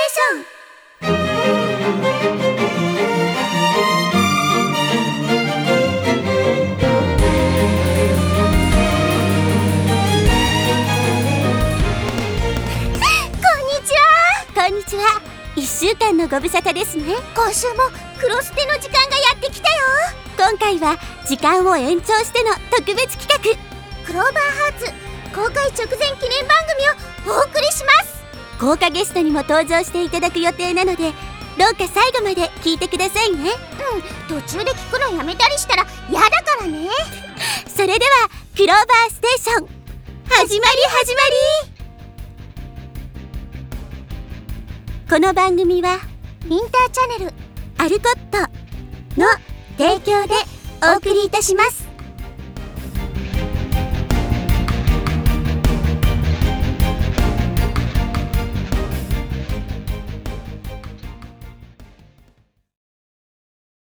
1週間のご無沙汰ですね。 今週もクロステの時間がやってきたよ。 今回は時間を延長しての特別企画、 クローバーハーツ公開直前記念番組をお送りします。 豪華ゲストにも登場していただく予定なので、どうか最後まで聞いてくださいね。 途中で聞くのやめたりしたら嫌だからね。 それではクローバーステーション始まり。この番組はインターチャネルアルコットの提供でお送りいたします。